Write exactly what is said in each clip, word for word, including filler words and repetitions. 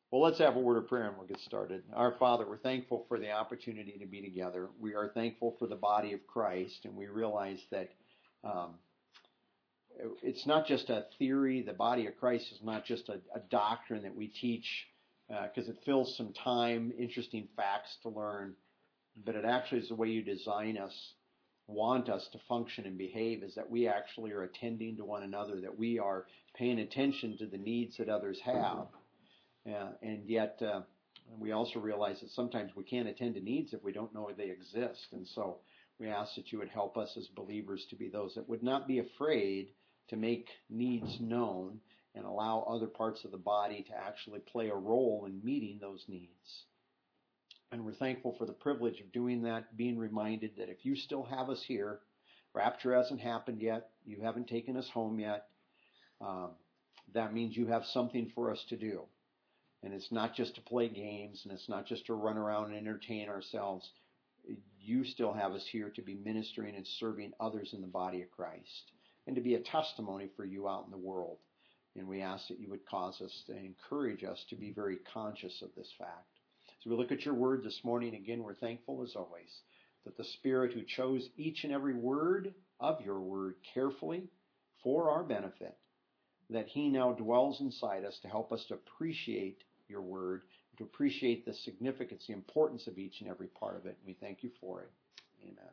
Well, let's have a word of prayer and we'll get started. Our Father, we're thankful for the opportunity to be together. We are thankful for the body of Christ, and we realize that um, it's not just a theory. The body of Christ is not just a, a doctrine that we teach because uh, it fills some time, interesting facts to learn, but it actually is the way you design us, want us to function and behave, is that we actually are attending to one another, that we are paying attention to the needs that others have. Uh, and yet, uh, we also realize that sometimes we can't attend to needs if we don't know they exist. And so we ask that you would help us as believers to be those that would not be afraid to make needs known and allow other parts of the body to actually play a role in meeting those needs. And we're thankful for the privilege of doing that, being reminded that if you still have us here, rapture hasn't happened yet, you haven't taken us home yet, um, that means you have something for us to do. And it's not just to play games, and it's not just to run around and entertain ourselves. You still have us here to be ministering and serving others in the body of Christ, and to be a testimony for you out in the world. And we ask that you would cause us to encourage us to be very conscious of this fact. As we look at your word this morning, again, we're thankful as always that the Spirit who chose each and every word of your word carefully for our benefit, that he now dwells inside us to help us to appreciate your word, to appreciate the significance, the importance of each and every part of it. We thank you for it. Amen.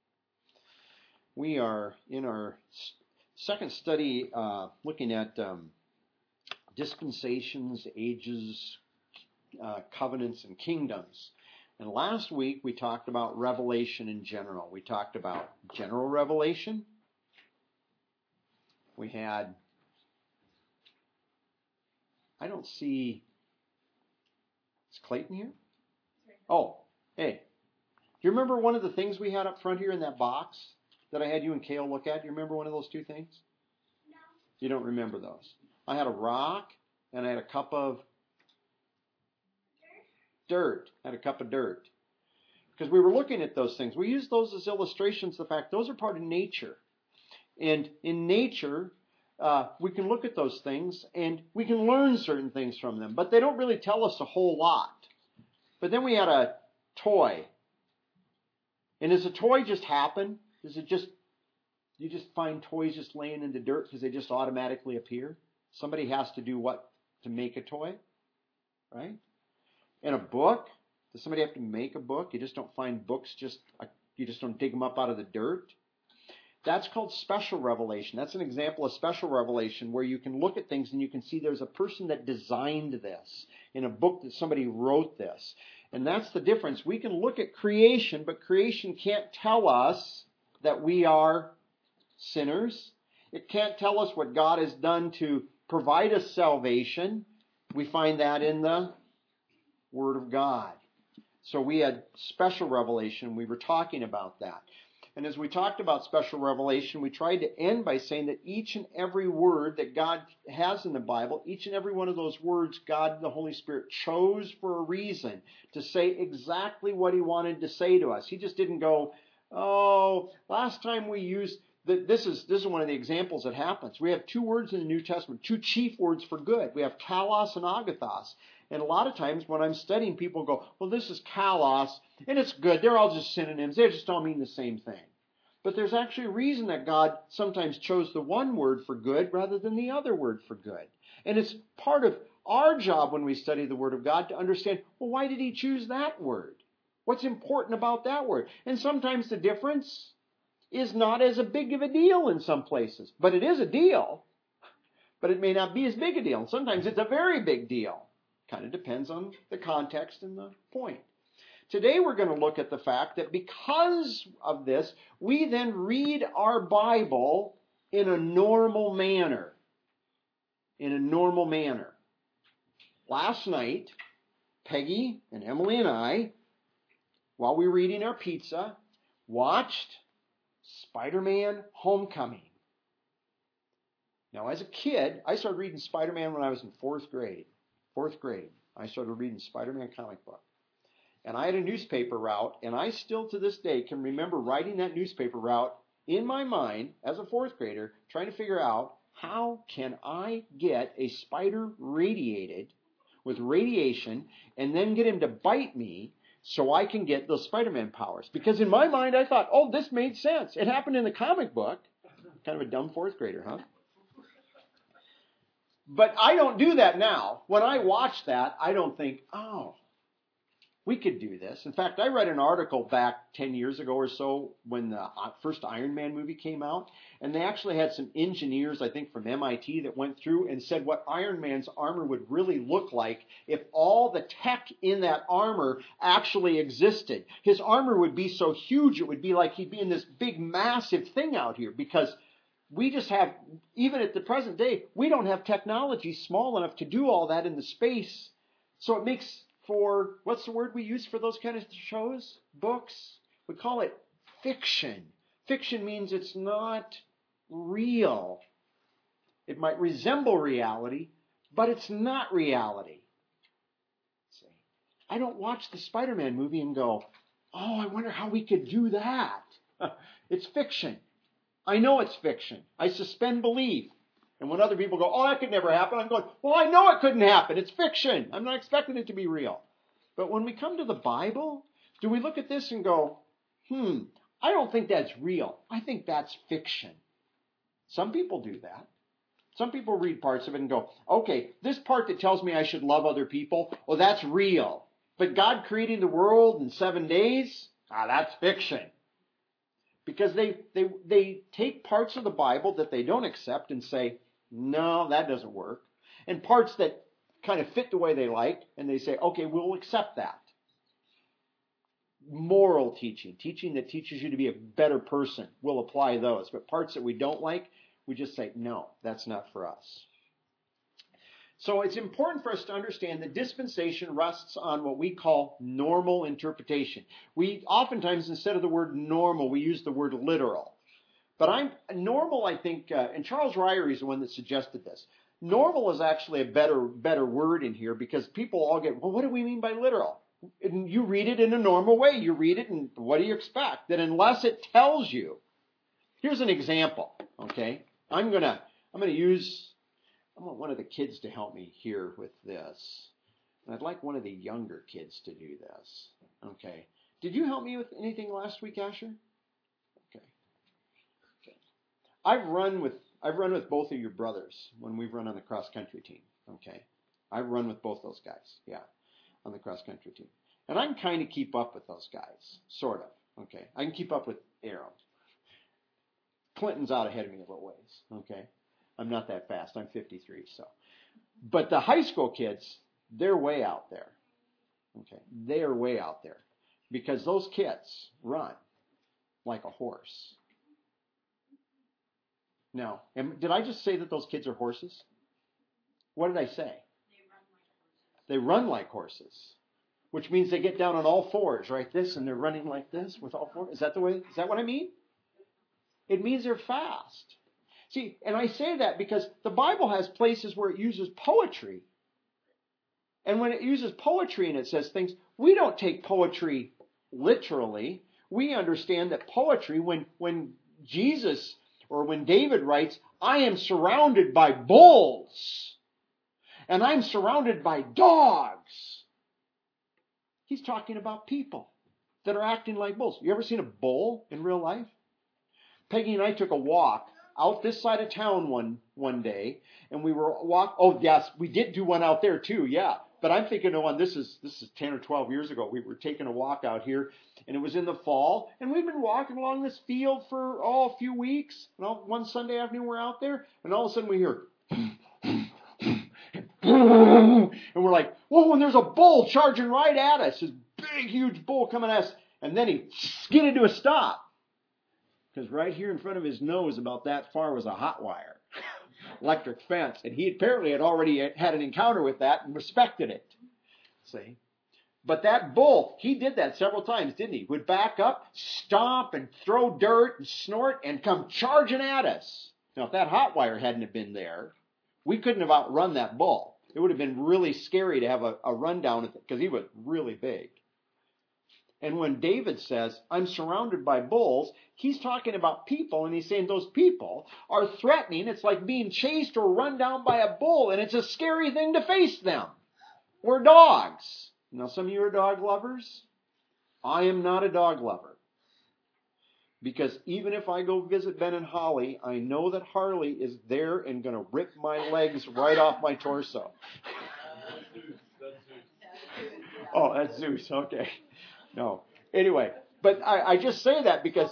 We are in our second study uh, looking at um, dispensations, ages, uh, covenants, and kingdoms. And last week we talked about revelation in general. We talked about general revelation. We had, I don't see, is Clayton here? Oh, hey. Do you remember one of the things we had up front here in that box that I had you and Kale look at? Do you remember one of those two things? No. You don't remember those. I had a rock and I had a cup of dirt. I had a cup of dirt. Because we were looking at those things. We use those as illustrations of the fact those are part of nature. And in nature, uh, we can look at those things and we can learn certain things from them. But they don't really tell us a whole lot. But then we had a toy. And does a toy just happen? Does it just, you just find toys just laying in the dirt because they just automatically appear? Somebody has to do what to make a toy, right? And a book, does somebody have to make a book? You just don't find books just, you just don't dig them up out of the dirt. That's called special revelation. That's an example of special revelation where you can look at things and you can see there's a person that designed this in a book that somebody wrote this. And that's the difference. We can look at creation, but creation can't tell us that we are sinners. It can't tell us what God has done to provide us salvation. We find that in the Word of God. So we had special revelation. We were talking about that. And as we talked about special revelation, we tried to end by saying that each and every word that God has in the Bible, each and every one of those words, God, the Holy Spirit, chose for a reason to say exactly what he wanted to say to us. He just didn't go, oh, last time we used, this is, this is one of the examples that happens. We have two words in the New Testament, two chief words for good. We have kalos and agathos. And a lot of times when I'm studying, people go, well, this is kalos, and it's good. They're all just synonyms. They just all mean the same thing. But there's actually a reason that God sometimes chose the one word for good rather than the other word for good. And it's part of our job when we study the Word of God to understand, well, why did he choose that word? What's important about that word? And sometimes the difference is not as a big of a deal in some places. But it is a deal. But it may not be as big a deal. And sometimes it's a very big deal. Kind of depends on the context and the point. Today we're going to look at the fact that because of this, we then read our Bible in a normal manner. In a normal manner. Last night, Peggy and Emily and I, while we were eating our pizza, watched Spider-Man Homecoming. Now, as a kid, I started reading Spider-Man when I was in fourth grade. Fourth grade, I started reading Spider-Man comic book. And I had a newspaper route, and I still to this day can remember writing that newspaper route in my mind as a fourth grader, trying to figure out how can I get a spider radiated with radiation and then get him to bite me so I can get those Spider-Man powers. Because in my mind, I thought, oh, this made sense. It happened in the comic book. Kind of a dumb fourth grader, huh? But I don't do that now. When I watch that, I don't think, oh, we could do this. In fact, I read an article back ten years ago or so when the first Iron Man movie came out, and they actually had some engineers, I think from M I T, that went through and said what Iron Man's armor would really look like if all the tech in that armor actually existed. His armor would be so huge, it would be like he'd be in this big, massive thing out here, because we just have, even at the present day, we don't have technology small enough to do all that in the space. So it makes for, what's the word we use for those kind of shows? Books? We call it fiction. Fiction means it's not real. It might resemble reality, but it's not reality. See, I don't watch the Spider-Man movie and go, oh, I wonder how we could do that. It's fiction. I know it's fiction. I suspend belief. And when other people go, oh, that could never happen, I'm going, well, I know it couldn't happen. It's fiction. I'm not expecting it to be real. But when we come to the Bible, do we look at this and go, hmm, I don't think that's real. I think that's fiction. Some people do that. Some people read parts of it and go, okay, this part that tells me I should love other people, oh, that's real. But God creating the world in seven days, ah, that's fiction. Because they, they, they take parts of the Bible that they don't accept and say, no, that doesn't work. And parts that kind of fit the way they like, and they say, okay, we'll accept that. Moral teaching, teaching that teaches you to be a better person, we'll apply those. But parts that we don't like, we just say, no, that's not for us. So it's important for us to understand that dispensation rests on what we call normal interpretation. We oftentimes, instead of the word normal, we use the word literal. But I'm normal, I think, uh, and Charles Ryrie is the one that suggested this. Normal is actually a better better word in here, because people all get, well, what do we mean by literal? And you read it in a normal way. You read it, and what do you expect? That unless it tells you. Here's an example, okay? I'm gonna I'm gonna use. I want one of the kids to help me here with this. And I'd like one of the younger kids to do this. Okay. Did you help me with anything last week, Asher? Okay. Okay. I've run with I've run with both of your brothers when we've run on the cross country team. Okay. I've run with both those guys. Yeah. On the cross country team. And I can kind of keep up with those guys. Sort of. Okay. I can keep up with Aaron. Clinton's out ahead of me a little ways. Okay. I'm not that fast. I'm fifty-three, so. But the high school kids, they're way out there. Okay, they are way out there, because those kids run like a horse. Now, am, did I just say that those kids are horses? What did I say? They run like horses, which means they get down on all fours, right? This, and they're running like this with all fours. Is that the way? Is that what I mean? It means they're fast. See, and I say that because the Bible has places where it uses poetry. And when it uses poetry and it says things, we don't take poetry literally. We understand that poetry, when, when Jesus or when David writes, I am surrounded by bulls and I'm surrounded by dogs, he's talking about people that are acting like bulls. You ever seen a bull in real life? Peggy and I took a walk out this side of town one one day, and we were walk. Oh yes, we did do one out there too. Yeah, but I'm thinking of one. This is this is ten or twelve years ago. We were taking a walk out here, and it was in the fall, and we've been walking along this field for oh a few weeks. And all, one Sunday afternoon we're out there, and all of a sudden we hear, and we're like, whoa! And there's a bull charging right at us. This big, huge bull coming at us, and then he skidded to a stop. Because right here in front of his nose, about that far, was a hot wire, electric fence. And he apparently had already had an encounter with that and respected it. See? But that bull, he did that several times, didn't he? Would back up, stomp, and throw dirt, and snort, and come charging at us. Now, if that hot wire hadn't have been there, we couldn't have outrun that bull. It would have been really scary to have a, a rundown, because he was really big. And when David says, I'm surrounded by bulls, he's talking about people, and he's saying those people are threatening. It's like being chased or run down by a bull, and it's a scary thing to face them. or dogs. Now, some of you are dog lovers. I am not a dog lover. Because even if I go visit Ben and Holly, I know that Harley is there and going to rip my legs right off my torso. Oh, that's Zeus. Okay. No. Anyway, but I, I just say that because...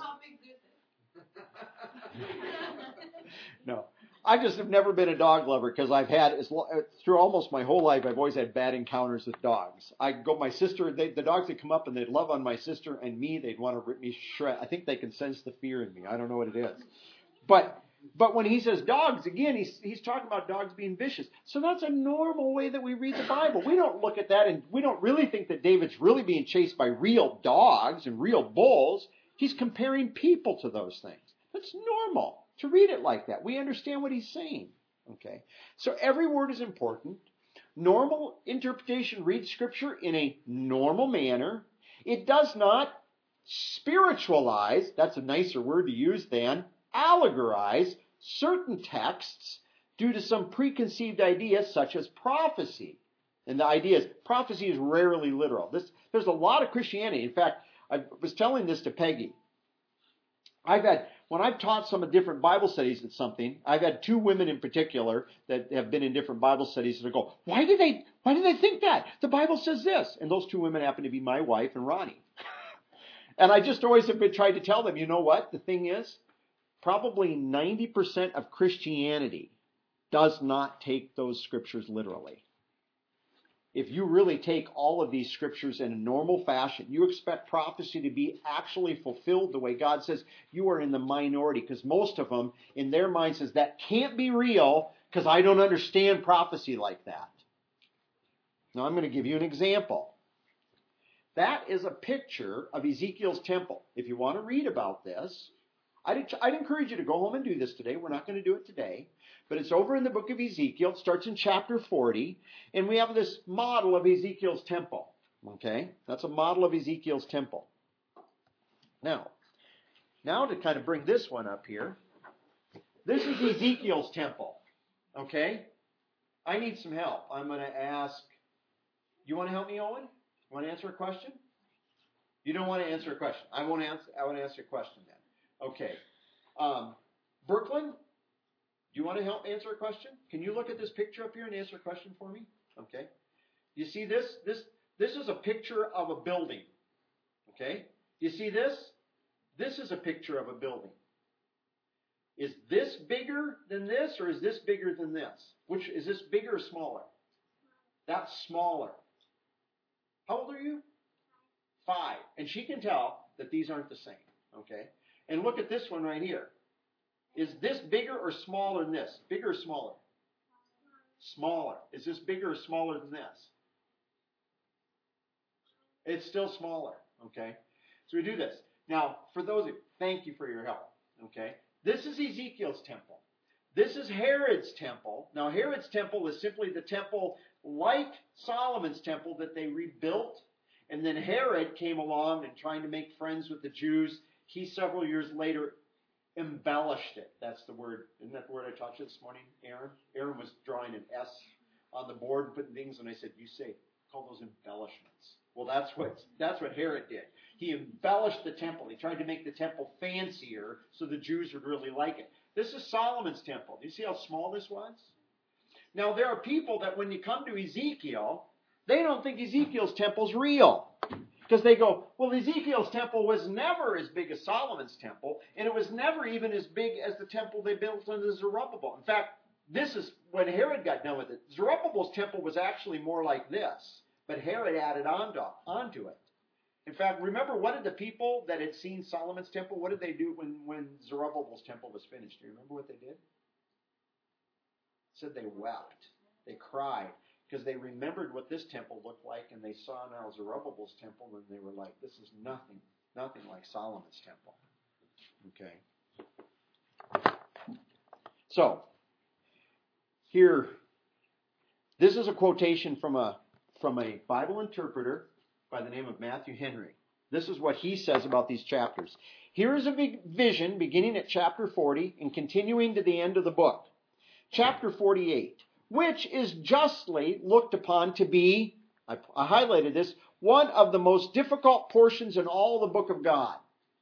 No. I just have never been a dog lover because I've had, as lo- through almost my whole life, I've always had bad encounters with dogs. I go, my sister, they, the dogs would come up and they'd love on my sister and me. They'd want to rip me shred. I think they can sense the fear in me. I don't know what it is. But but when he says dogs, again, he's he's talking about dogs being vicious. So that's a normal way that we read the Bible. We don't look at that and we don't really think that David's really being chased by real dogs and real bulls. He's comparing people to those things. That's normal to read it like that. We understand what he's saying. Okay? So every word is important. Normal interpretation reads Scripture in a normal manner. It does not spiritualize, that's a nicer word to use than allegorize certain texts due to some preconceived ideas such as prophecy. And the idea is prophecy is rarely literal. This, there's a lot of Christianity. In fact, I was telling this to Peggy. I've had, when I've taught some of different Bible studies at something, I've had two women in particular that have been in different Bible studies that go, why did they, why did they think that? The Bible says this. And those two women happen to be my wife and Ronnie. And I just always have been trying to tell them, you know what? The thing is, probably ninety percent of Christianity does not take those scriptures literally. If you really take all of these scriptures in a normal fashion, you expect prophecy to be actually fulfilled the way God says, you are in the minority, because most of them, in their mind, says that can't be real because I don't understand prophecy like that. Now, I'm going to give you an example. That is a picture of Ezekiel's temple. If you want to read about this, I'd, I'd encourage you to go home and do this today. We're not going to do it today. But it's over in the book of Ezekiel. It starts in chapter forty. And we have this model of Ezekiel's temple. Okay? That's a model of Ezekiel's temple. Now, now to kind of bring this one up here. This is Ezekiel's temple. Okay? I need some help. I'm going to ask, you want to help me, Owen? You want to answer a question? You don't want to answer a question. I won't answer, I want to answer a question then. Okay. Um, Brooklyn, do you want to help answer a question? Can you look at this picture up here and answer a question for me? Okay. You see this? This this is a picture of a building. Okay. You see this? This is a picture of a building. Is this bigger than this, or is this bigger than this? Which is this bigger or smaller? That's smaller. How old are you? Five. And she can tell that these aren't the same. Okay. And look at this one right here. Is this bigger or smaller than this? Bigger or smaller? Smaller. Is this bigger or smaller than this? It's still smaller. Okay. So we do this. Now, for those of you, thank you for your help. Okay. This is Ezekiel's temple. This is Herod's temple. Now, Herod's temple is simply the temple like Solomon's temple that they rebuilt. And then Herod came along and trying to make friends with the Jews. He, several years later, embellished it. That's the word. Isn't that the word I taught you this morning, Aaron? Aaron was drawing an S on the board and putting things, and I said, you say, call those embellishments. Well, that's what, that's what Herod did. He embellished the temple. He tried to make the temple fancier so the Jews would really like it. This is Solomon's temple. Do you see how small this was? Now, there are people that when you come to Ezekiel, they don't think Ezekiel's temple's real. Because they go, well, Ezekiel's temple was never as big as Solomon's temple, and it was never even as big as the temple they built under Zerubbabel. In fact, this is when Herod got done with it. Zerubbabel's temple was actually more like this, but Herod added on to, onto it. In fact, remember, what did the people that had seen Solomon's temple, what did they do when, when Zerubbabel's temple was finished? Do you remember what they did? It said they wept. They cried. Because they remembered what this temple looked like, and they saw now Zerubbabel's temple, and they were like, this is nothing, nothing like Solomon's temple. Okay. So, here, this is a quotation from a, from a Bible interpreter by the name of Matthew Henry. This is what he says about these chapters. Here is a big vision beginning at chapter forty and continuing to the end of the book. Chapter forty-eight. Which is justly looked upon to be I, I highlighted this, one of the most difficult portions in all the book of God.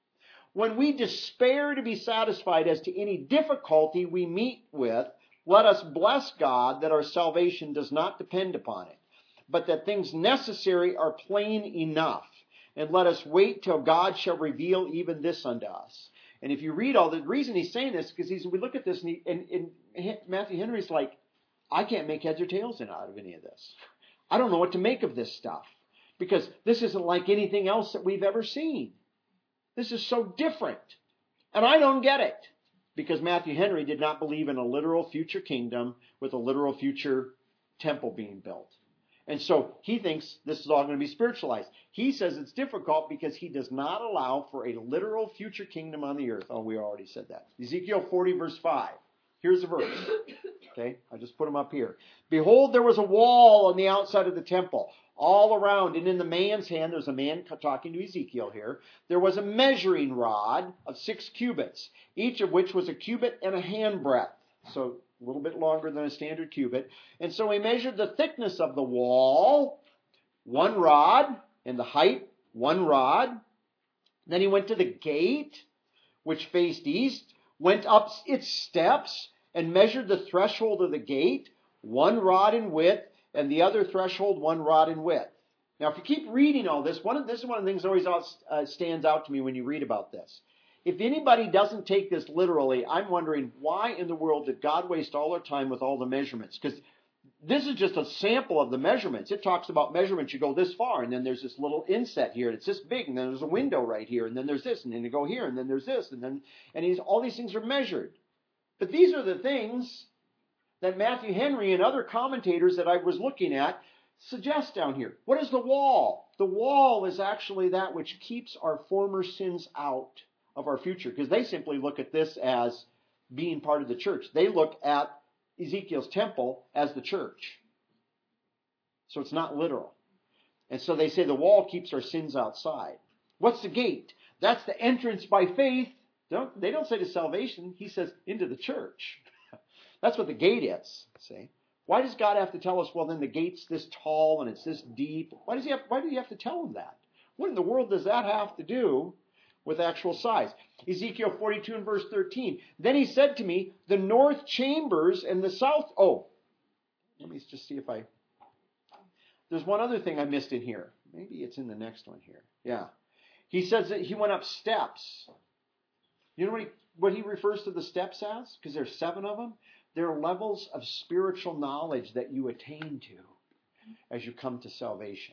When we despair to be satisfied as to any difficulty we meet with, let us bless God that our salvation does not depend upon it, but that things necessary are plain enough. And let us wait till God shall reveal even this unto us. And if you read all the reason he's saying this, because he's, we look at this and, he, and, and Matthew Henry's like, I can't make heads or tails out of any of this. I don't know what to make of this stuff because this isn't like anything else that we've ever seen. This is so different. And I don't get it because Matthew Henry did not believe in a literal future kingdom with a literal future temple being built. And so he thinks this is all going to be spiritualized. He says it's difficult because he does not allow for a literal future kingdom on the earth. Oh, we already said that. Ezekiel forty verse five. Here's the verse. Okay, I just put them up here. Behold, there was a wall on the outside of the temple, all around, and in the man's hand, there's a man talking to Ezekiel here, there was a measuring rod of six cubits, each of which was a cubit and a handbreadth. So a little bit longer than a standard cubit. And so he measured the thickness of the wall, one rod, and the height, one rod. Then he went to the gate, which faced east, went up its steps, and measured the threshold of the gate, one rod in width, and the other threshold, one rod in width. Now, if you keep reading all this, one of, this is one of the things that always uh, stands out to me when you read about this. If anybody doesn't take this literally, I'm wondering why in the world did God waste all our time with all the measurements? Because this is just a sample of the measurements. It talks about measurements. You go this far, and then there's this little inset here, and it's this big, and then there's a window right here, and then there's this, and then you go here, and then there's this, and then and he's, all these things are measured. But these are the things that Matthew Henry and other commentators that I was looking at suggest down here. What is the wall? The wall is actually that which keeps our former sins out of our future, because they simply look at this as being part of the church. They look at Ezekiel's temple as the church. So it's not literal. And so they say the wall keeps our sins outside. What's the gate? That's the entrance by faith. Don't, they don't say to salvation. He says into the church. That's what the gate is. See? Why does God have to tell us, well, then the gate's this tall and it's this deep? Why does he have, why do you have to tell him that? What in the world does that have to do with actual size? Ezekiel forty-two and verse thirteen. Then he said to me, the north chambers and the south... Oh, let me just see if I... There's one other thing I missed in here. Maybe it's in the next one here. Yeah. He says that he went up steps. You know what he, what he refers to the steps as? Because there's seven of them. They're levels of spiritual knowledge that you attain to as you come to salvation.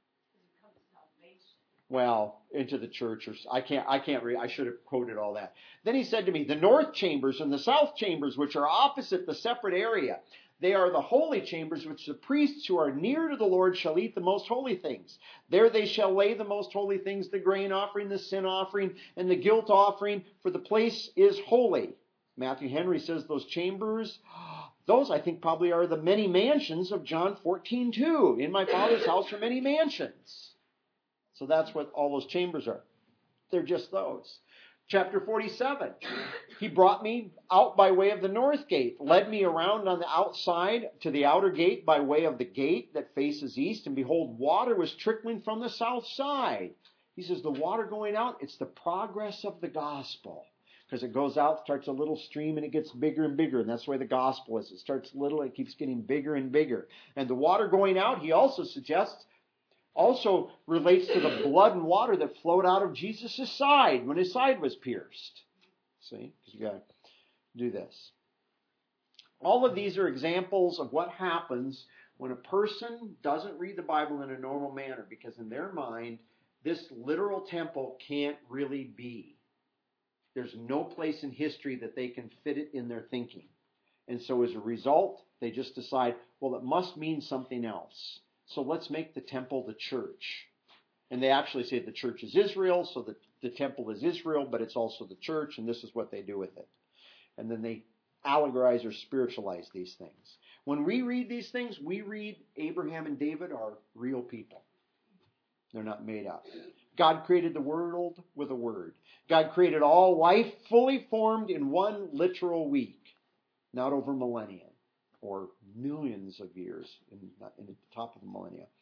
Well, into the church, or I can't, I can't read. I should have quoted all that. Then he said to me, the north chambers and the south chambers, which are opposite the separate area, they are the holy chambers, which the priests who are near to the Lord shall eat the most holy things. There they shall lay the most holy things, the grain offering, the sin offering, and the guilt offering, for the place is holy. Matthew Henry says those chambers, those I think probably are the many mansions of John fourteen two. In my Father's house are many mansions. So that's what all those chambers are. They're just those. Chapter forty-seven. He brought me out by way of the north gate, led me around on the outside to the outer gate by way of the gate that faces east, and behold, water was trickling from the south side. He says the water going out, it's the progress of the gospel. Because it goes out, starts a little stream, and it gets bigger and bigger. And that's the way the gospel is. It starts little, it keeps getting bigger and bigger. And the water going out, he also suggests, also relates to the blood and water that flowed out of Jesus' side when his side was pierced. See? Because you got to do this. All of these are examples of what happens when a person doesn't read the Bible in a normal manner, because in their mind, this literal temple can't really be. There's no place in history that they can fit it in their thinking. And so as a result, they just decide, well, it must mean something else. So let's make the temple the church. And they actually say the church is Israel, so the, the temple is Israel, but it's also the church, and this is what they do with it. And then they allegorize or spiritualize these things. When we read these things, we read Abraham and David are real people. They're not made up. God created the world with a word. God created all life fully formed in one literal week, not over millennia or millions of years in, in the top of the millennia.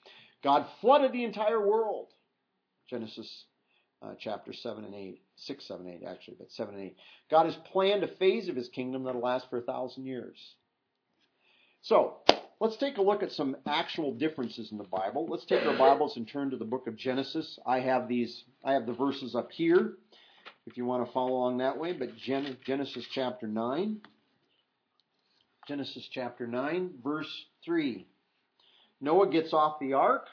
God flooded the entire world. Genesis uh, chapter seven and eight. six, seven, eight actually, but seven and eight. God has planned a phase of his kingdom that will last for a thousand years. So, let's take a look at some actual differences in the Bible. Let's take our Bibles and turn to the book of Genesis. I have these, I have the verses up here if you want to follow along that way, but Gen- Genesis chapter nine. Genesis chapter nine, verse three. Noah gets off the ark.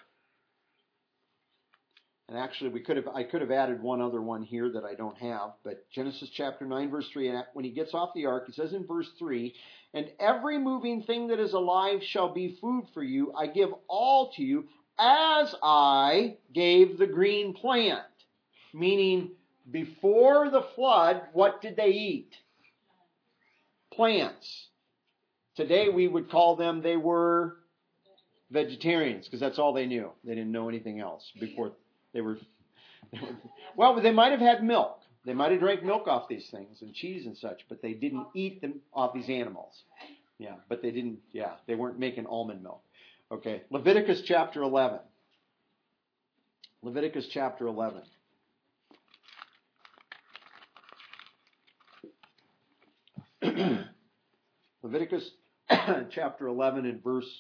And actually, we could have I could have added one other one here that I don't have. But Genesis chapter nine, verse three, and when he gets off the ark, he says in verse three, "And every moving thing that is alive shall be food for you. I give all to you as I gave the green plant." Meaning, before the flood, what did they eat? Plants. Today we would call them, they were vegetarians, because that's all they knew. They didn't know anything else before. They were, they were, well, they might have had milk. They might have drank milk off these things and cheese and such, but they didn't eat them off these animals. Yeah, but they didn't, yeah, they weren't making almond milk. Okay, Leviticus chapter eleven. Leviticus chapter eleven. Leviticus chapter eleven and verse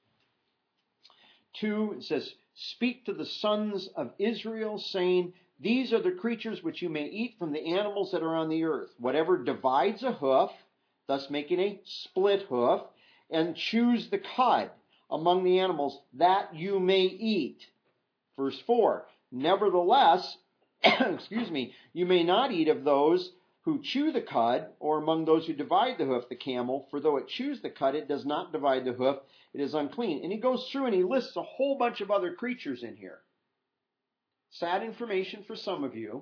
two, it says, "Speak to the sons of Israel, saying, these are the creatures which you may eat from the animals that are on the earth. Whatever divides a hoof, thus making a split hoof, and chews the cud among the animals, that you may eat." Verse four, "Nevertheless, excuse me, you may not eat of those who chew the cud, or among those who divide the hoof, the camel, for though it chews the cud, it does not divide the hoof, it is unclean." And he goes through and he lists a whole bunch of other creatures in here. Sad information for some of you.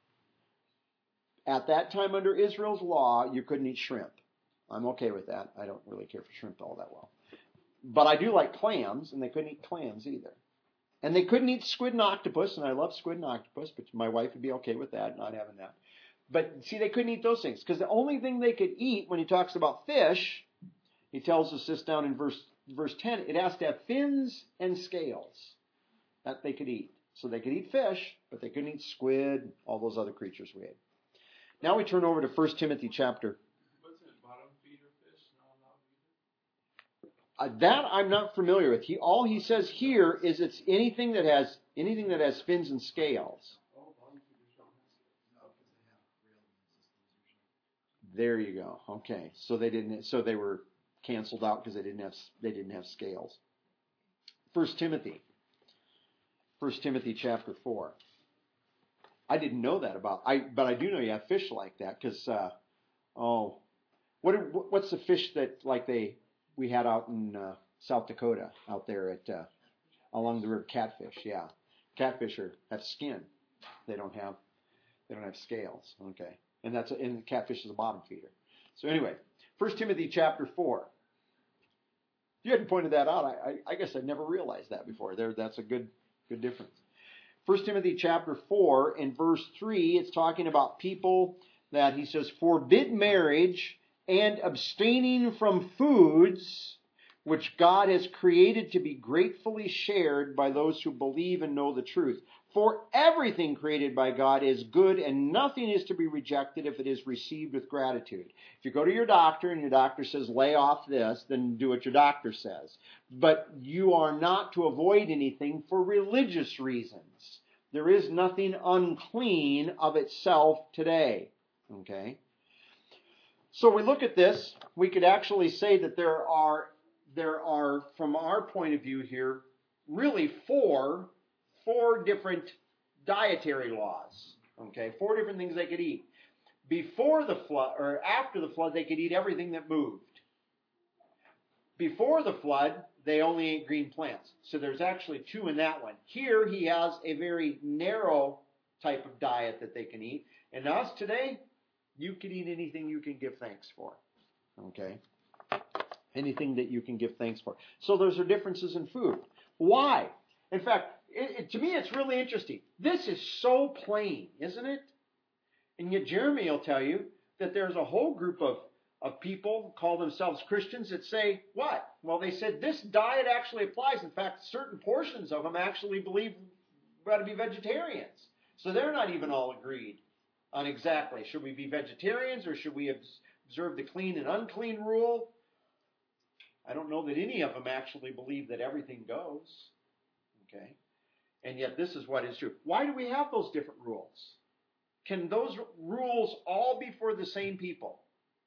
At that time under Israel's law, you couldn't eat shrimp. I'm okay with that. I don't really care for shrimp all that well. But I do like clams, and they couldn't eat clams either. And they couldn't eat squid and octopus, and I love squid and octopus, but my wife would be okay with that, not having that. But see, they couldn't eat those things, because the only thing they could eat when he talks about fish, he tells us this down in verse verse ten, it has to have fins and scales that they could eat. So they could eat fish, but they couldn't eat squid, all those other creatures we ate. Now we turn over to First Timothy chapter. Wasn't it bottom feeder fish not allowed either? Uh, that I'm not familiar with. He all he says here is it's anything that has anything that has fins and scales. Oh, bottom feeders don't have scales. There you go. Okay, so they didn't. So they were canceled out because they didn't have they didn't have scales. First Timothy. First Timothy chapter four. I didn't know that about I, but I do know you have fish like that because uh, oh, what what's the fish that like they we had out in uh, South Dakota out there at uh, along the river? Catfish, yeah, catfish are, have skin. They don't have they don't have scales. Okay, and that's and catfish is a bottom feeder. So anyway, First Timothy chapter four. If you hadn't pointed that out, I, I, I guess I'd never realized that before. There, that's a good good difference. First Timothy chapter four and verse three, it's talking about people that he says, "Forbid marriage and abstaining from foods which God has created to be gratefully shared by those who believe and know the truth. For everything created by God is good, and nothing is to be rejected if it is received with gratitude." If you go to your doctor and your doctor says, lay off this, then do what your doctor says. But you are not to avoid anything for religious reasons. There is nothing unclean of itself today. Okay? So we look at this, we could actually say that there are, there are, from our point of view here, really four Four different dietary laws. Okay, four different things they could eat. Before the flood, or after the flood, they could eat everything that moved. Before the flood, they only ate green plants. So there's actually two in that one. Here he has a very narrow type of diet that they can eat. And us today, you can eat anything you can give thanks for. Okay? Anything that you can give thanks for. So those are differences in food. Why? In fact, It, it, to me, it's really interesting. This is so plain, isn't it? And yet Jeremy will tell you that there's a whole group of, of people call themselves Christians that say what? Well, they said this diet actually applies. In fact, certain portions of them actually believe we ought to be vegetarians. So they're not even all agreed on exactly, should we be vegetarians or should we observe the clean and unclean rule? I don't know that any of them actually believe that everything goes. Okay? And yet this is what is true. Why do we have those different rules? Can those rules all be for the same people?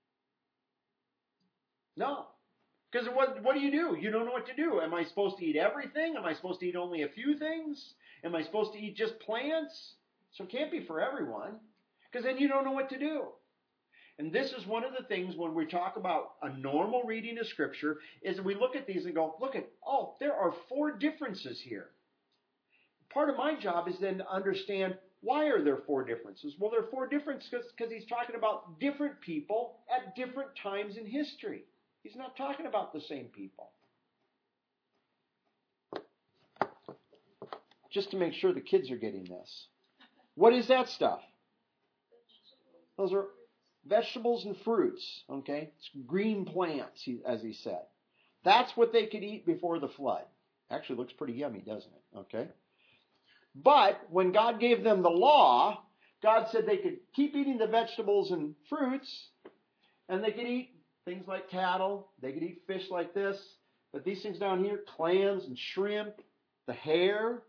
No. Because what, what do you do? You don't know what to do. Am I supposed to eat everything? Am I supposed to eat only a few things? Am I supposed to eat just plants? So it can't be for everyone. Because then you don't know what to do. And this is one of the things when we talk about a normal reading of Scripture, is we look at these and go, look at, oh, there are four differences here. Part of my job is then to understand, why are there four differences? Well, there are four differences because he's talking about different people at different times in history. He's not talking about the same people. Just to make sure the kids are getting this. What is that stuff? Those are vegetables and fruits, okay? It's green plants, as he said. That's what they could eat before the flood. Actually looks pretty yummy, doesn't it? Okay? But when God gave them the law, God said they could keep eating the vegetables and fruits, and they could eat things like cattle, they could eat fish like this, but these things down here, clams and shrimp, the hare,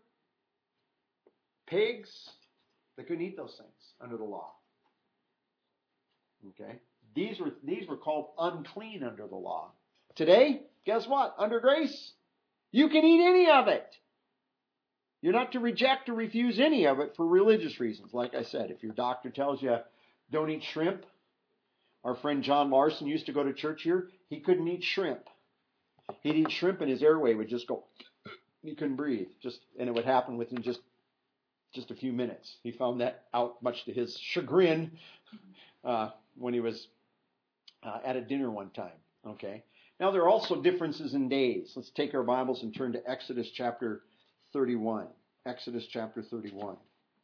pigs, they couldn't eat those things under the law. Okay? These were these were called unclean under the law. Today, guess what? Under grace, you can eat any of it. You're not to reject or refuse any of it for religious reasons. Like I said, if your doctor tells you don't eat shrimp, our friend John Larson used to go to church here. He couldn't eat shrimp. He'd eat shrimp and his airway would just go, he couldn't breathe. Just and it would happen within just, just a few minutes. He found that out much to his chagrin uh, when he was uh, at a dinner one time. Okay. Now there are also differences in days. Let's take our Bibles and turn to Exodus chapter thirty-one. Exodus chapter thirty-one.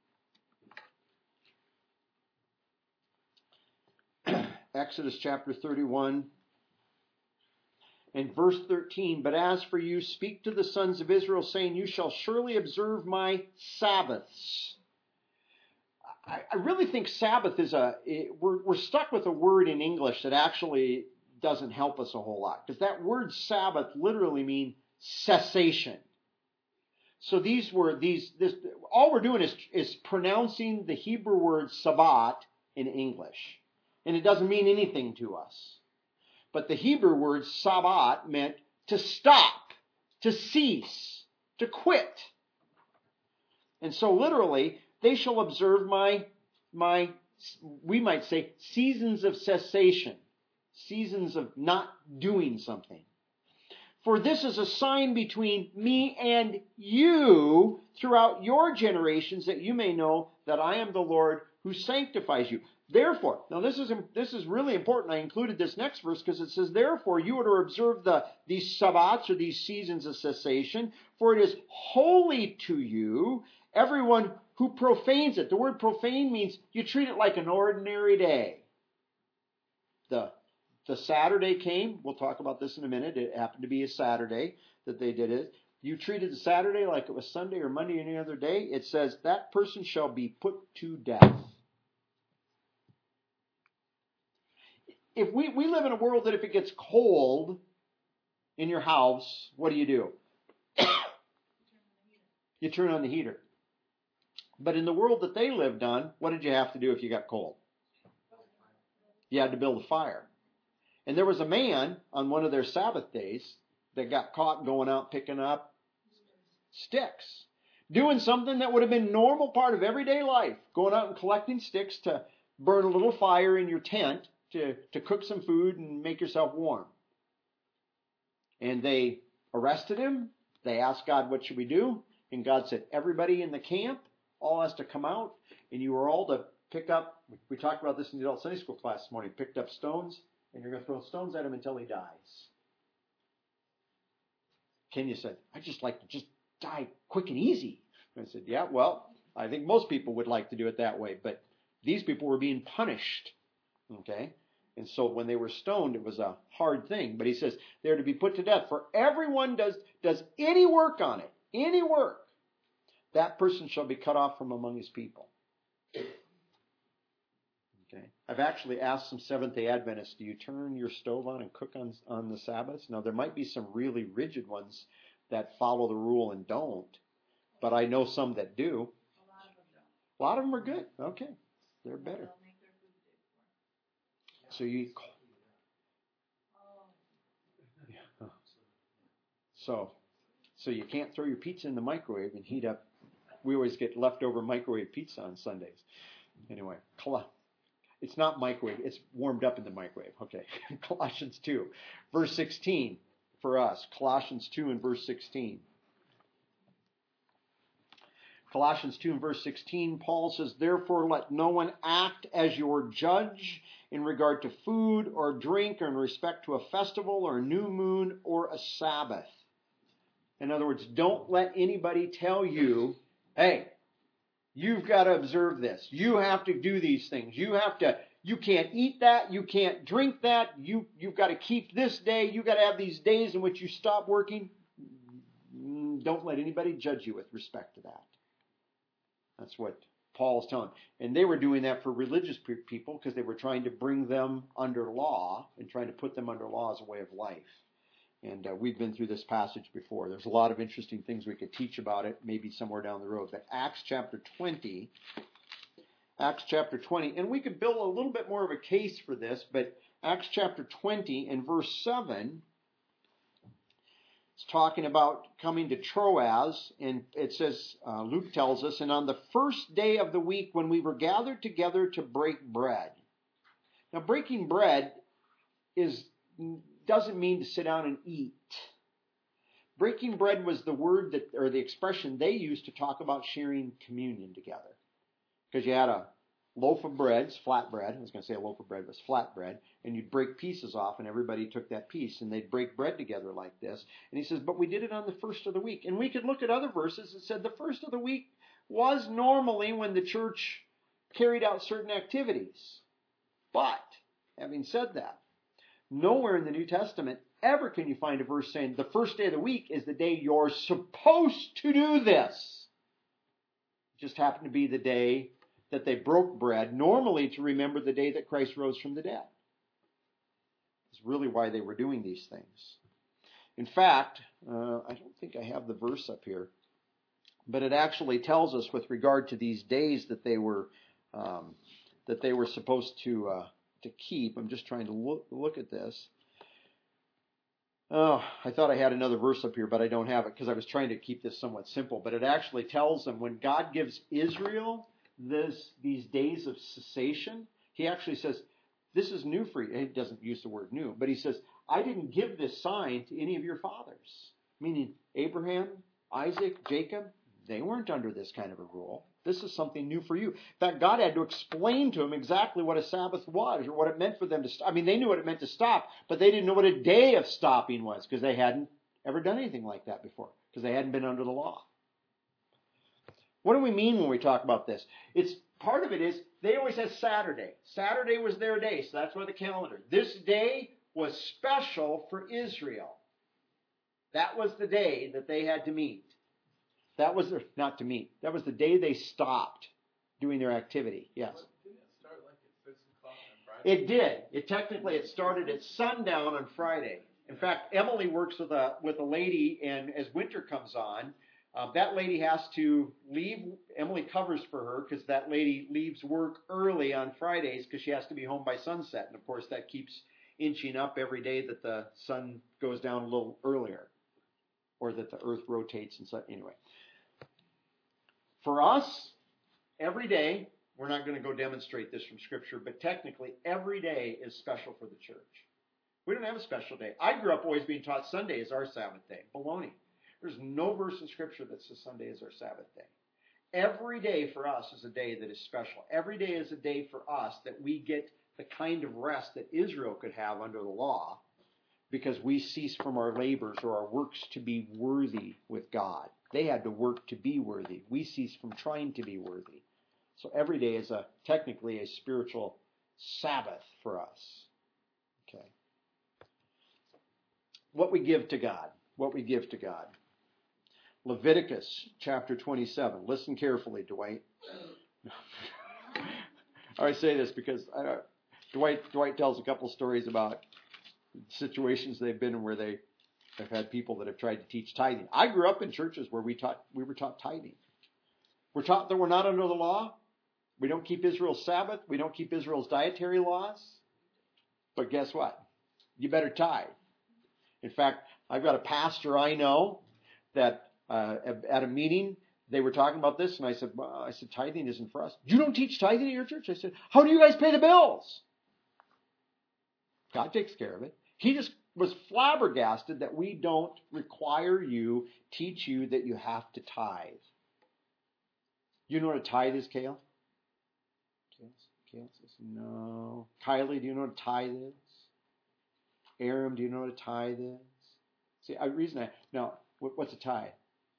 Exodus chapter thirty-one and verse thirteen. But as for you, speak to the sons of Israel, saying, you shall surely observe my Sabbaths. I, I really think Sabbath is a, it, we're, we're stuck with a word in English that actually doesn't help us a whole lot. Because that word Sabbath literally means cessation. So these were, these, this, all we're doing is, is pronouncing the Hebrew word Sabbat in English. And it doesn't mean anything to us. But the Hebrew word Sabbat meant to stop, to cease, to quit. And so literally, they shall observe my, my, we might say, seasons of cessation. Seasons of not doing something. For this is a sign between me and you throughout your generations, that you may know that I am the Lord who sanctifies you. Therefore, now this is this is really important. I included this next verse because it says, therefore you are to observe the these Sabbats, or these seasons of cessation, for it is holy to you. Everyone who profanes it. The word profane means you treat it like an ordinary day. The The Saturday came. We'll talk about this in a minute. It happened to be a Saturday that they did it. You treated the Saturday like it was Sunday or Monday or any other day. It says that person shall be put to death. If we, we live in a world that if it gets cold in your house, what do you do? You turn on the heater. But in the world that they lived on, what did you have to do if you got cold? You had to build a fire. And there was a man on one of their Sabbath days that got caught going out picking up sticks. Doing something that would have been a normal part of everyday life. Going out and collecting sticks to burn a little fire in your tent to, to cook some food and make yourself warm. And they arrested him. They asked God, what should we do? And God said, everybody in the camp all has to come out. And you are all to pick up, we talked about this in the adult Sunday school class this morning, picked up stones. And you're going to throw stones at him until he dies. Kenya said, I'd just like to just die quick and easy. And I said, yeah, well, I think most people would like to do it that way. But these people were being punished. Okay? And so when they were stoned, it was a hard thing. But he says they're to be put to death. For everyone does, does any work on it, any work, that person shall be cut off from among his people. Okay. I've actually asked some Seventh-day Adventists, do you turn your stove on and cook on, on the Sabbath? Now, there might be some really rigid ones that follow the rule and don't, but I know some that do. A lot of them don't. A lot of them are good. Okay. They're better. They'll make their food the day before. So you eat. Oh. So, so you can't throw your pizza in the microwave and heat up. We always get leftover microwave pizza on Sundays. Anyway, it's not microwave. It's warmed up in the microwave. Okay. Colossians two, verse sixteen for us. Colossians two and verse sixteen. Colossians two and verse sixteen, Paul says, therefore let no one act as your judge in regard to food or drink or in respect to a festival or a new moon or a Sabbath. In other words, don't let anybody tell you, hey, you've got to observe this. You have to do these things. You have to, you can't eat that. You can't drink that. You, you've got to keep this day. You've got to have these days in which you stop working. Don't let anybody judge you with respect to that. That's what Paul's telling. And they were doing that for religious people because they were trying to bring them under law and trying to put them under law as a way of life. And uh, we've been through this passage before. There's a lot of interesting things we could teach about it, maybe somewhere down the road. But Acts chapter twenty, Acts chapter twenty, and we could build a little bit more of a case for this, but Acts chapter twenty and verse seven, it's talking about coming to Troas, and it says, uh, Luke tells us, and on the first day of the week when we were gathered together to break bread. Now, breaking bread is doesn't mean to sit down and eat. Breaking bread was the word that, or the expression they used to talk about sharing communion together. Because you had a loaf of bread, flat bread, I was going to say a loaf of bread was flat bread, and you'd break pieces off, and everybody took that piece, and they'd break bread together like this. And he says, but we did it on the first of the week. And we could look at other verses that said the first of the week was normally when the church carried out certain activities. But, having said that, nowhere in the New Testament ever can you find a verse saying the first day of the week is the day you're supposed to do this. It just happened to be the day that they broke bread, normally to remember the day that Christ rose from the dead. It's really why they were doing these things. In fact, uh, I don't think I have the verse up here, but it actually tells us with regard to these days that they were um, that they were supposed to uh, to keep. I'm just trying to look look at this. Oh, I thought I had another verse up here, but I don't have it because I was trying to keep this somewhat simple. But it actually tells them when God gives Israel this these days of cessation, he actually says, this is new for you. He doesn't use the word new, but he says, I didn't give this sign to any of your fathers. Meaning Abraham, Isaac, Jacob, they weren't under this kind of a rule. This is something new for you. In fact, God had to explain to them exactly what a Sabbath was or what it meant for them to stop. I mean, they knew what it meant to stop, but they didn't know what a day of stopping was because they hadn't ever done anything like that before because they hadn't been under the law. What do we mean when we talk about this? It's part of it is they always had Saturday. Saturday was their day, so that's why the calendar. This day was special for Israel. That was the day that they had to meet. That was their, not to meet. That was the day they stopped doing their activity. Yes. Didn't it start like at six o'clock on Friday? It did. It technically it started at sundown on Friday. In fact, Emily works with a with a lady, and as winter comes on, uh, that lady has to leave. Emily covers for her because that lady leaves work early on Fridays because she has to be home by sunset, and of course that keeps inching up every day that the sun goes down a little earlier, or that the earth rotates and such. Anyway. For us, every day, we're not going to go demonstrate this from Scripture, but technically every day is special for the church. We don't have a special day. I grew up always being taught Sunday is our Sabbath day. Baloney. There's no verse in Scripture that says Sunday is our Sabbath day. Every day for us is a day that is special. Every day is a day for us that we get the kind of rest that Israel could have under the law because we cease from our labors or our works to be worthy with God. They had to work to be worthy. We cease from trying to be worthy. So every day is a technically a spiritual Sabbath for us. what we give to God. What we give to God. Leviticus chapter twenty-seven. Listen carefully, Dwight. I say this because I, Dwight Dwight tells a couple stories about situations they've been in where they have had people that have tried to teach tithing. I grew up in churches where we taught we were taught tithing. We're taught that we're not under the law. We don't keep Israel's Sabbath. We don't keep Israel's dietary laws. But guess what? You better tithe. In fact, I've got a pastor I know that uh, at a meeting, they were talking about this, and I said, well, I said, tithing isn't for us. You don't teach tithing at your church? I said, how do you guys pay the bills? God takes care of it. He just was flabbergasted that we don't require you, teach you that you have to tithe. You know what a tithe is, Kale? Kale says, no. Kylie, do you know what a tithe is? Aram, do you know what a tithe is? See, the reason I, now, what's a tithe?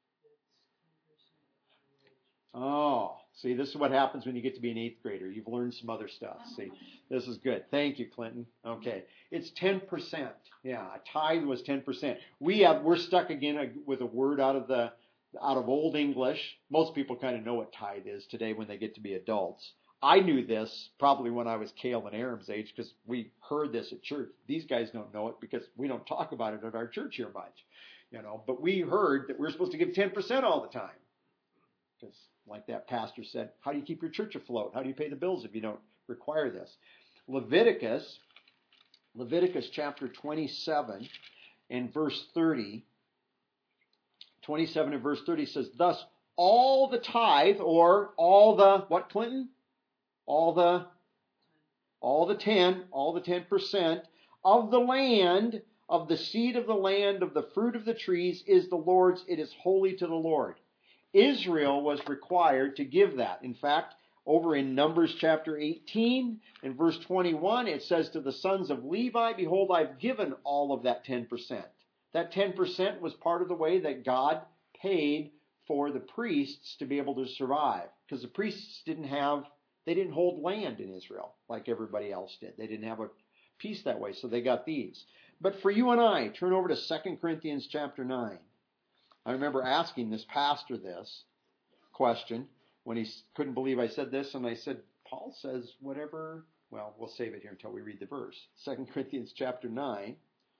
Oh, see, this is what happens when you get to be an eighth grader. You've learned some other stuff. See, this is good. Thank you, Clinton. Okay. It's ten percent. Yeah, a tithe was ten percent. We have, we're stuck again with a word out of the, out of Old English. Most people kind of know what tithe is today when they get to be adults. I knew this probably when I was Cale and Aram's age because we heard this at church. These guys don't know it because we don't talk about it at our church here much, you know. But we heard that we're supposed to give ten percent all the time because, like that pastor said, how do you keep your church afloat? How do you pay the bills if you don't require this? Leviticus, Leviticus chapter twenty-seven and verse thirty. twenty-seven and verse thirty says, thus all the tithe or all the, what, Clinton? All the, all the ten, all the ten percent of the land, of the seed of the land, of the fruit of the trees is the Lord's. It is holy to the Lord. Israel was required to give that. In fact, over in Numbers chapter eighteen, in verse twenty-one, it says to the sons of Levi, behold, I've given all of that ten percent. That ten percent was part of the way that God paid for the priests to be able to survive. Because the priests didn't have, they didn't hold land in Israel like everybody else did. They didn't have a piece that way, so they got these. But for you and I, turn over to Second Corinthians chapter nine. I remember asking this pastor this question when he couldn't believe I said this, and I said, Paul says whatever, well, we'll save it here until we read the verse. Second Corinthians chapter nine.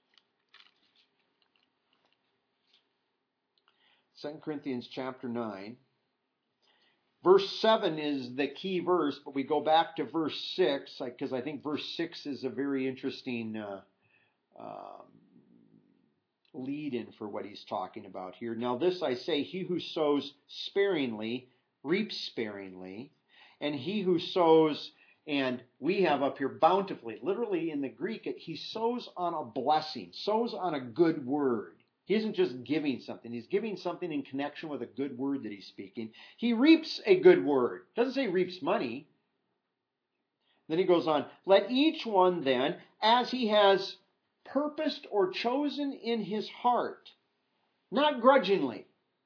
Second Corinthians chapter nine. Verse seven is the key verse, but we go back to verse six, because I think verse six is a very interesting uh, um, lead-in for what he's talking about here. Now this I say, he who sows sparingly reaps sparingly, and he who sows, and we have up here bountifully, literally in the Greek, it, he sows on a blessing, sows on a good word. He isn't just giving something. He's giving something in connection with a good word that he's speaking. He reaps a good word. It doesn't say reaps money. Then he goes on, let each one then, as he has purposed or chosen in his heart, not grudgingly.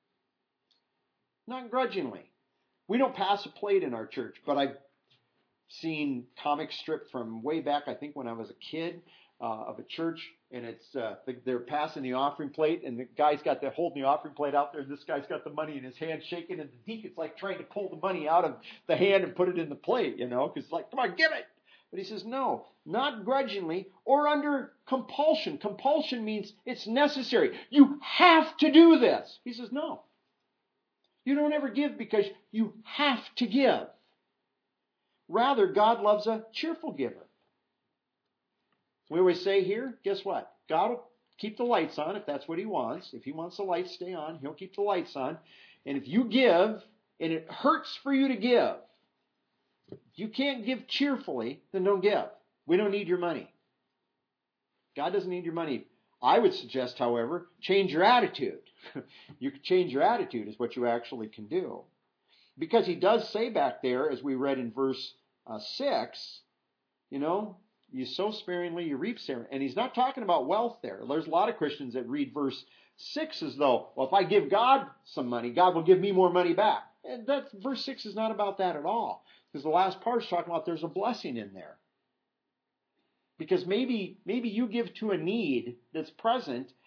Not grudgingly. We don't pass a plate in our church, but I've seen comic strip from way back, I think when I was a kid, uh, of a church, and it's uh, they're passing the offering plate, and the guy's got the holding the offering plate out there, and this guy's got the money in his hand shaking, and the deacon's like trying to pull the money out of the hand and put it in the plate, you know, because like, come on, give it. But he says, no, not grudgingly or under compulsion. Compulsion means it's necessary. You have to do this. He says, no. You don't ever give because you have to give. Rather, God loves a cheerful giver. We always say here, guess what? God will keep the lights on if that's what he wants. If he wants the lights to stay on, he'll keep the lights on. And if you give, and it hurts for you to give, if you can't give cheerfully, then don't give. We don't need your money. God doesn't need your money. I would suggest, however, change your attitude. You can change your attitude is what you actually can do. Because he does say back there, as we read in verse uh, six, you know, you sow sparingly, you reap sparingly. And he's not talking about wealth there. There's a lot of Christians that read verse six as though, well, if I give God some money, God will give me more money back. And that's, verse six is not about that at all. Because the last part is talking about there's a blessing in there. Because maybe maybe you give to a need that's present,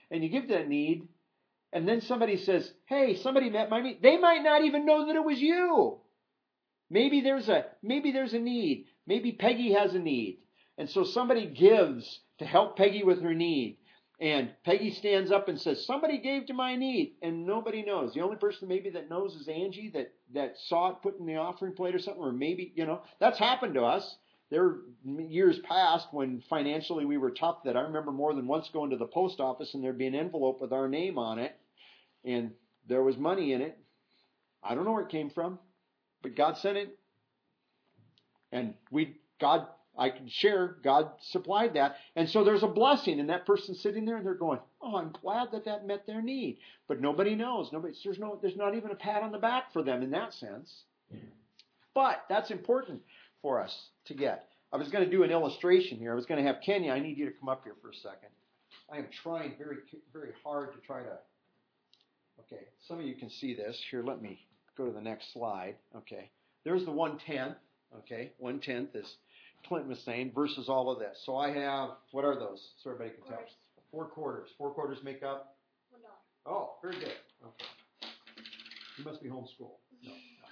and you give that need, and then somebody says, hey, somebody met my need. They might not even know that it was you. Maybe there's a, maybe there's a need. Maybe Peggy has a need. And so somebody gives to help Peggy with her need. And Peggy stands up and says, somebody gave to my need. And nobody knows. The only person maybe that knows is Angie that, that saw it put in the offering plate or something. Or maybe, you know, that's happened to us. There were years past when financially we were tough that I remember more than once going to the post office and there'd be an envelope with our name on it. And there was money in it. I don't know where it came from, but God sent it. And we, God, I can share, God supplied that. And so there's a blessing, and that person's sitting there and they're going, oh, I'm glad that that met their need. But nobody knows. Nobody, there's no, there's not even a pat on the back for them in that sense. But that's important for us to get. I was going to do an illustration here. I was going to have Kenya. I need you to come up here for a second. I am trying very, very hard to try to. Okay, some of you can see this. Here, let me go to the next slide. Okay, there's the one-tenth. Okay, one-tenth is Clinton was saying versus all of this. So I have, what are those? So everybody can tell. Four quarters. Four quarters make up? One dollar. Oh, very good. Okay. You must be homeschooled. No.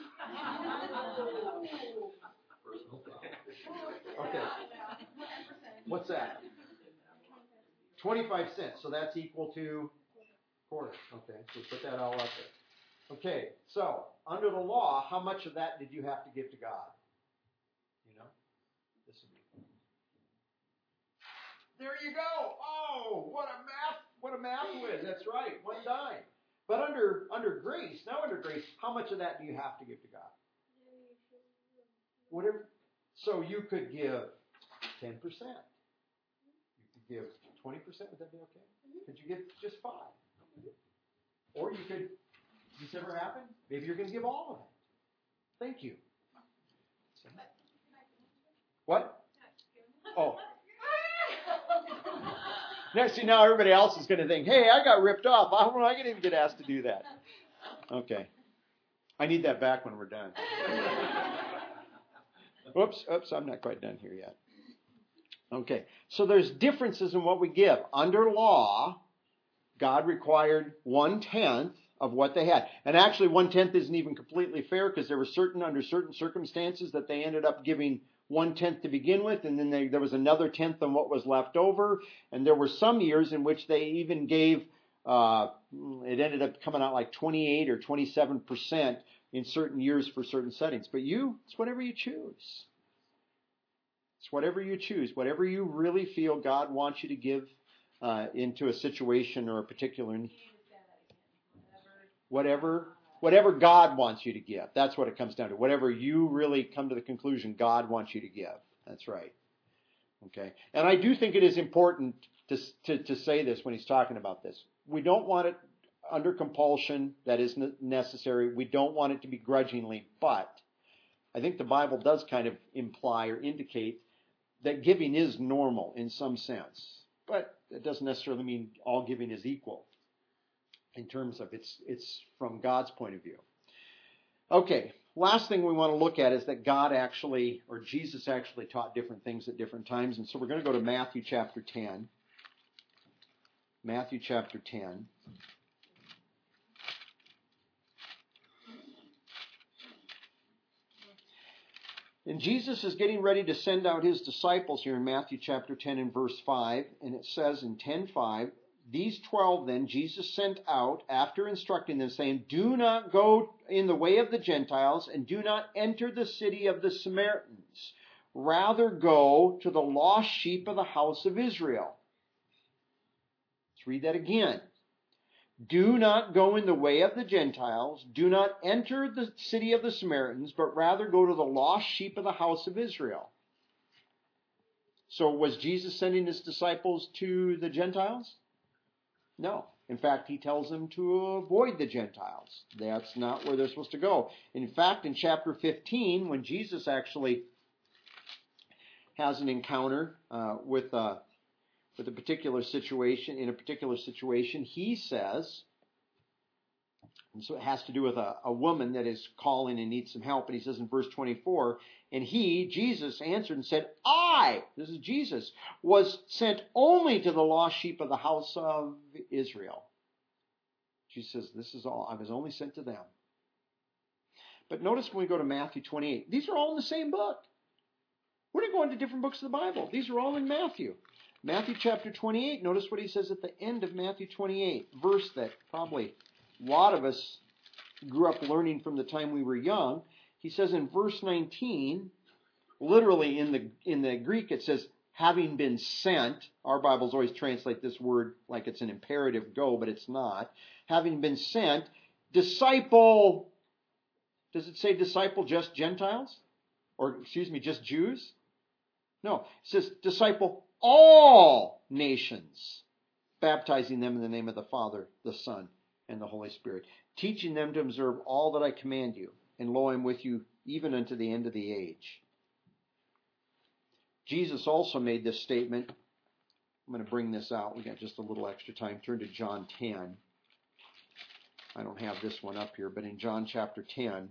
Okay. What's that? twenty-five cents. So that's equal to quarter. Okay. So put that all up there. Okay. So under the law, how much of that did you have to give to God? You know? This would be. There you go. Oh, what a math, what a math whiz. That's right. One dime. But under under grace, now under grace, how much of that do you have to give to God? Whatever. So you could give ten percent. You could give twenty percent. Would that be okay? Could you give just five? Or you could, does this ever happen? Maybe you're going to give all of it. Thank you. What? Oh. Now, see, now everybody else is going to think, hey, I got ripped off. How am I going to even get asked to do that? Okay. I need that back when we're done. Oops, oops, I'm not quite done here yet. Okay, so there's differences in what we give. Under law, God required one-tenth of what they had. And actually, one-tenth isn't even completely fair because there were certain, under certain circumstances, that they ended up giving one-tenth to begin with, and then they, there was another tenth on what was left over. And there were some years in which they even gave, uh, it ended up coming out like twenty-eight or twenty-seven percent in certain years for certain settings. But you, it's whatever you choose. It's whatever you choose. Whatever you really feel God wants you to give uh, into a situation or a particular need. Whatever, whatever God wants you to give. That's what it comes down to. Whatever you really come to the conclusion God wants you to give. That's right. Okay. And I do think it is important to, to, to say this when he's talking about this. We don't want it under compulsion. That is necessary. We don't want it to be grudgingly. But I think the Bible does kind of imply or indicate that giving is normal in some sense. But it doesn't necessarily mean all giving is equal in terms of it's it's from God's point of view. Okay, last thing we want to look at is that God actually, or Jesus actually taught different things at different times. And so we're going to go to Matthew chapter ten. Matthew chapter ten. And Jesus is getting ready to send out his disciples here in Matthew chapter ten and verse five. And it says in ten five, these twelve then Jesus sent out after instructing them, saying, do not go in the way of the Gentiles and do not enter the city of the Samaritans. Rather go to the lost sheep of the house of Israel. Let's read that again. Do not go in the way of the Gentiles. Do not enter the city of the Samaritans, but rather go to the lost sheep of the house of Israel. So was Jesus sending his disciples to the Gentiles? No. In fact, he tells them to avoid the Gentiles. That's not where they're supposed to go. In fact, in chapter fifteen, when Jesus actually has an encounter uh, with a with a particular situation, in a particular situation, he says, And so it has to do with a, a woman that is calling and needs some help. And he says in verse twenty-four, and he, Jesus, answered and said, I, this is Jesus, was sent only to the lost sheep of the house of Israel. Jesus says, this is all. I was only sent to them. But notice when we go to Matthew twenty-eight, these are all in the same book. We're not going to different books of the Bible. These are all in Matthew. Matthew chapter twenty-eight, notice what he says at the end of Matthew twenty-eight, verse that probably a lot of us grew up learning from the time we were young. He says in verse nineteen, literally in the in the Greek it says, having been sent. Our Bibles always translate this word like it's an imperative go, but it's not. Having been sent, disciple, does it say disciple just Gentiles? Or, excuse me, just Jews? No, it says disciple all nations, baptizing them in the name of the Father, the Son, and the Holy Spirit, teaching them to observe all that I command you, and lo, I am with you even unto the end of the age. Jesus also made this statement. I'm going to bring this out. We got just a little extra time. Turn to John ten. I don't have this one up here, but in John chapter ten,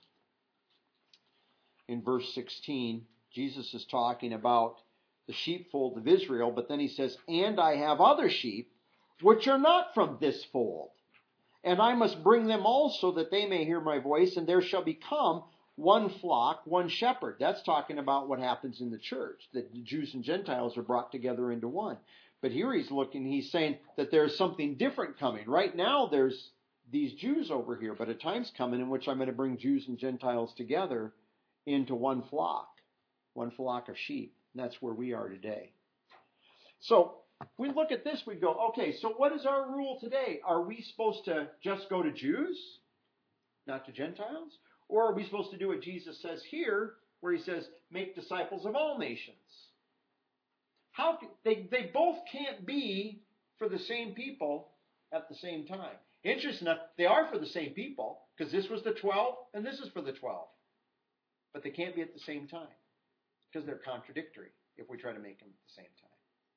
in verse sixteen, Jesus is talking about the sheepfold of Israel, but then he says, and I have other sheep which are not from this fold, and I must bring them also that they may hear my voice, and there shall become one flock, one shepherd. That's talking about what happens in the church, that the Jews and Gentiles are brought together into one. But here he's looking, he's saying that there's something different coming. Right now there's these Jews over here, but a time's coming in which I'm going to bring Jews and Gentiles together into one flock, one flock of sheep. And that's where we are today. So we look at this, we go, okay, so what is our rule today? Are we supposed to just go to Jews, not to Gentiles? Or are we supposed to do what Jesus says here, where he says, make disciples of all nations? How they, they both can't be for the same people at the same time. Interesting enough, they are for the same people, because this was the twelve, and this is for the twelve. But they can't be at the same time, because they're contradictory if we try to make them at the same time.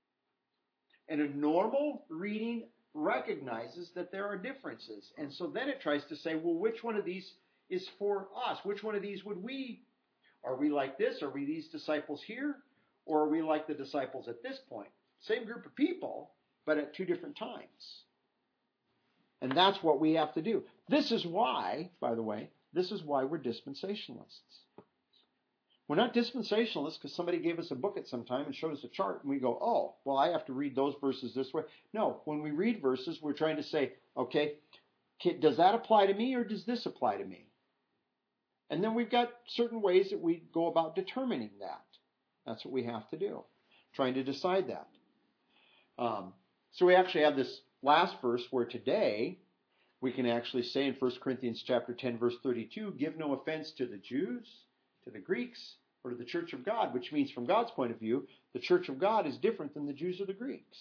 And a normal reading recognizes that there are differences. And so then it tries to say, well, which one of these is for us? Which one of these would we? Are we like this? Are we these disciples here? Or are we like the disciples at this point? Same group of people, but at two different times. And that's what we have to do. This is why, by the way, this is why we're dispensationalists. We're not dispensationalists because somebody gave us a book at some time and showed us a chart and we go, oh, well, I have to read those verses this way. No, when we read verses, we're trying to say, okay, does that apply to me or does this apply to me? And then we've got certain ways that we go about determining that. That's what we have to do, trying to decide that. Um, so we actually have this last verse where today we can actually say in First Corinthians chapter ten, verse thirty-two, give no offense to the Jews, to the Greeks, or to the church of God, which means from God's point of view, the church of God is different than the Jews or the Greeks.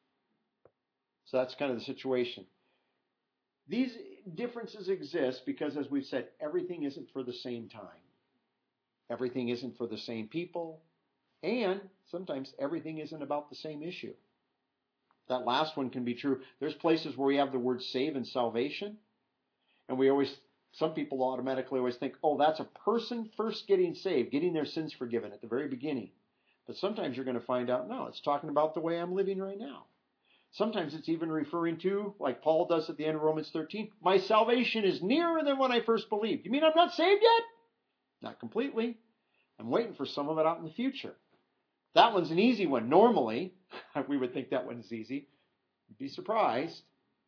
So that's kind of the situation. These differences exist because, as we've said, everything isn't for the same time. Everything isn't for the same people. And sometimes everything isn't about the same issue. That last one can be true. There's places where we have the word save and salvation. And we always, some people automatically always think, oh, that's a person first getting saved, getting their sins forgiven at the very beginning. But sometimes you're going to find out, no, it's talking about the way I'm living right now. Sometimes it's even referring to, like Paul does at the end of Romans thirteen, my salvation is nearer than when I first believed. You mean I'm not saved yet? Not completely. I'm waiting for some of it out in the future. That one's an easy one. Normally, we would think that one's easy. You'd be surprised.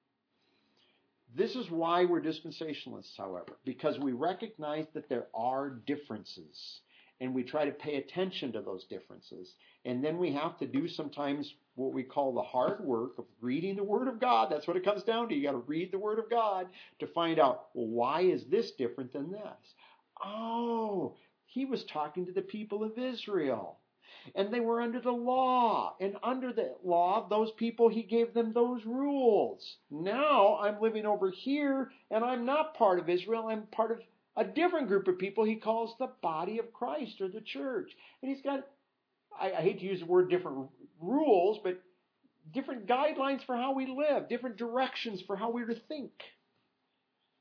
This is why we're dispensationalists, however, because we recognize that there are differences, and we try to pay attention to those differences. And then we have to do sometimes what we call the hard work of reading the Word of God. That's what it comes down to. You got to read the Word of God to find out, well, why is this different than this? Oh, he was talking to the people of Israel. And they were under the law. And under the law, those people, he gave them those rules. Now I'm living over here, and I'm not part of Israel. I'm part of a different group of people he calls the body of Christ or the church. And he's got, I, I hate to use the word different rules, but different guidelines for how we live, different directions for how we're to think.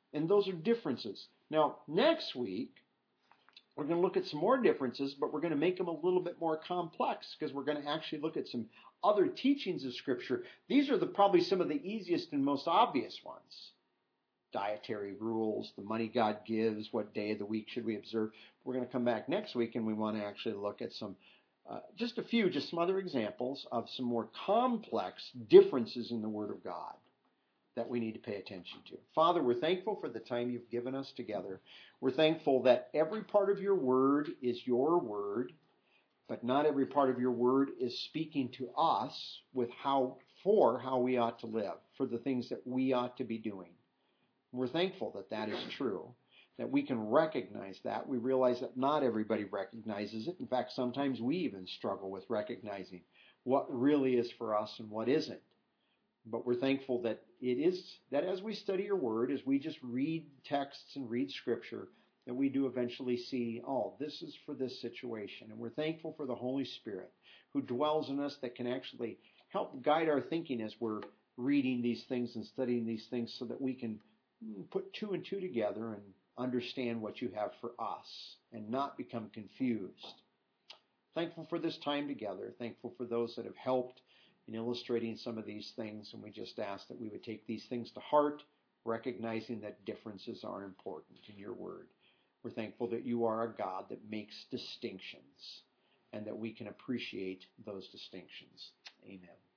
And those are differences. Now, next week, we're going to look at some more differences, but we're going to make them a little bit more complex because we're going to actually look at some other teachings of Scripture. These are the, probably some of the easiest and most obvious ones. Dietary rules, the money God gives, what day of the week should we observe. We're going to come back next week and we want to actually look at some, uh, just a few, just some other examples of some more complex differences in the Word of God that we need to pay attention to. Father, we're thankful for the time you've given us together. We're thankful that every part of your Word is your Word, but not every part of your Word is speaking to us with how, for how we ought to live, for the things that we ought to be doing. We're thankful that that is true, that we can recognize that. We realize that not everybody recognizes it. In fact, sometimes we even struggle with recognizing what really is for us and what isn't. But we're thankful that it is, that as we study your word, as we just read texts and read scripture, that we do eventually see, oh, this is for this situation. And we're thankful for the Holy Spirit who dwells in us that can actually help guide our thinking as we're reading these things and studying these things so that we can put two and two together and understand what you have for us and not become confused. Thankful for this time together. Thankful for those that have helped in illustrating some of these things. And we just ask that we would take these things to heart, recognizing that differences are important in your word. We're thankful that you are a God that makes distinctions and that we can appreciate those distinctions. Amen.